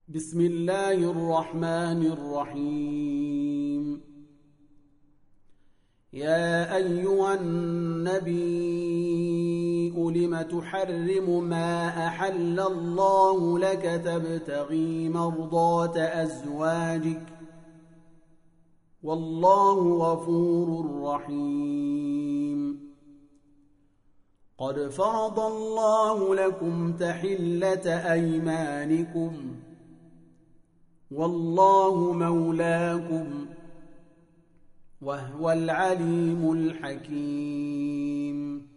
بسم الله الرحمن الرحيم. يا أيها النبي لم تحرم ما أحل الله لك تبتغي مرضات أزواجك والله غفور رحيم. قد فرض الله لكم تحلة أيمانكم والله مولاكم وهو العليم الحكيم.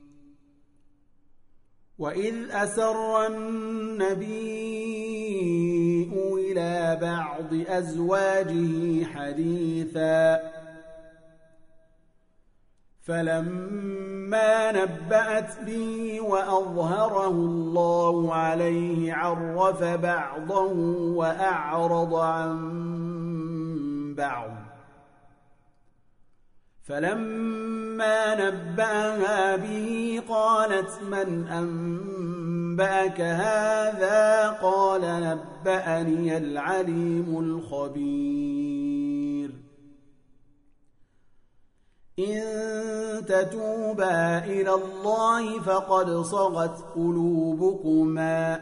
وإذ أسر النبي إلى بعض أزواجه حديثا فلما نبأت به وأظهره الله عليه عرف بعضه وأعرض عن بعض. فلما نبأها به قالت من أنبأك هذا؟ قال نبأني العليم الخبير. إن تتوبا إلى الله فقد صغت قلوبكما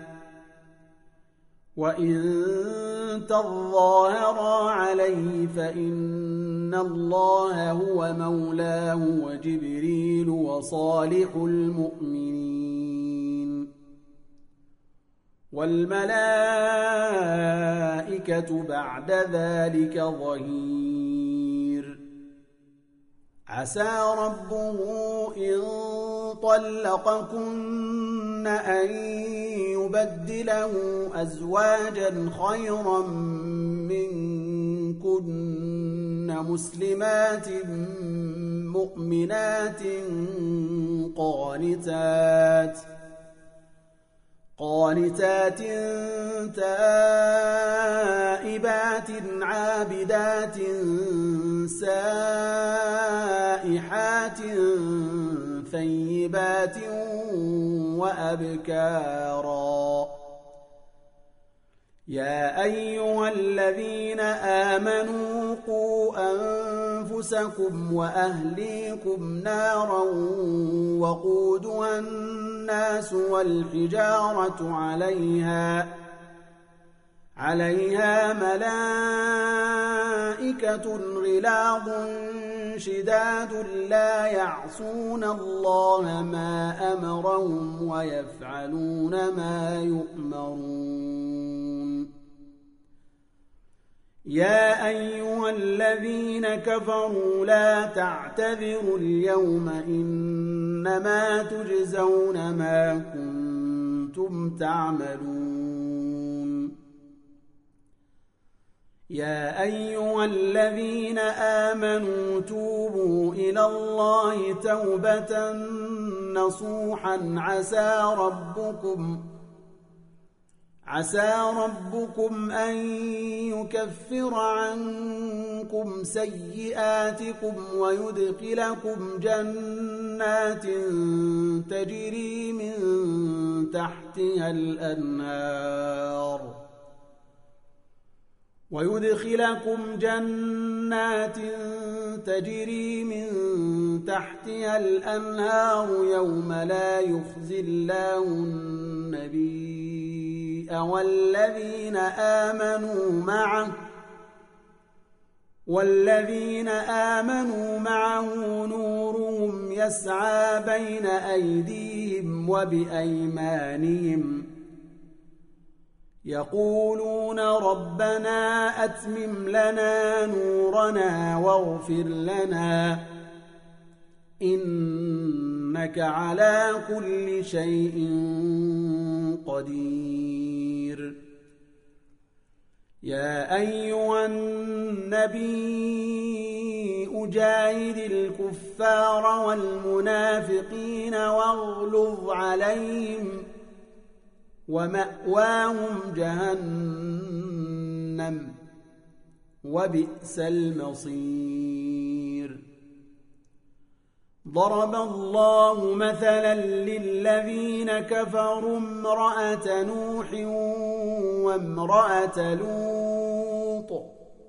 وإن تظاهرا عليه فإن الله هو مولاه وجبريل وصالح المؤمنين والملائكة بعد ذلك ظهير. عسى ربه إن طلقكن أن يبدله أزواجا خيرا منكن مسلمات مؤمنات قانتات تائبات عابدات سائحات ثيبات وأبكارا. يا أيها الذين آمنوا قوا أنفسكم وأهليكم نارا وقودها الناس والحجارة عليها ملائكة غلاظ شداد لا يعصون الله ما أمرهم ويفعلون ما يؤمرون. يا أيها الذين كفروا لا تعتذروا اليوم إنما تجزون ما كنتم تعملون. يا أيها الذين آمنوا توبوا إلى الله توبة نصوحا عسى ربكم أن يكفر عنكم سيئاتكم ويدخلكم جنات تجري من تحتها الأنهار يوم لا يخزي الله النبي والذين آمنوا معه نورهم يسعى بين أيديهم وبأيمانهم يقولون ربنا أتمم لنا نورنا واغفر لنا إنك على كل شيء قدير. يا أيها النبي جاهد الكفار والمنافقين واغلظ عليهم ومأواهم جهنم وبئس المصير. ضرب الله مثلا للذين كفروا امرأة نوح وامرأة لوط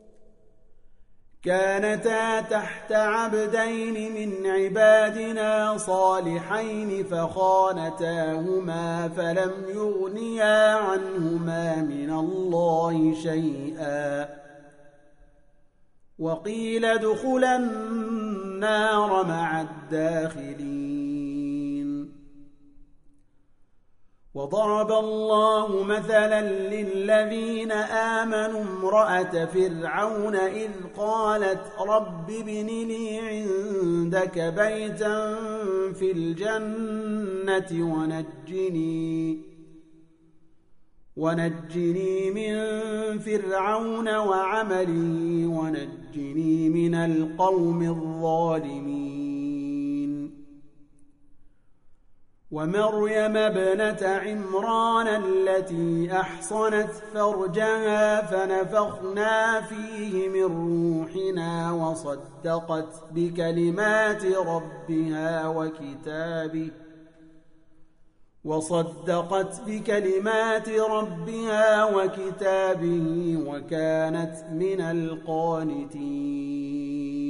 كانتا تحت عبدين من عبادنا صالحين فخانتاهما فلم يغنيا عنهما من الله شيئا وقيل ادخلا النار مع الداخلين. وضرب الله مثلا للذين آمنوا امرأة فرعون إذ قالت رب ابن لي عندك بيتا في الجنة ونجني من فرعون وعمله ونجني من القوم الظالمين. ومريم ابنة عمران التي أحصنت فرجها فنفخنا فيه من روحنا وصدقت بكلمات ربها وكتابه وكانت من القانتين.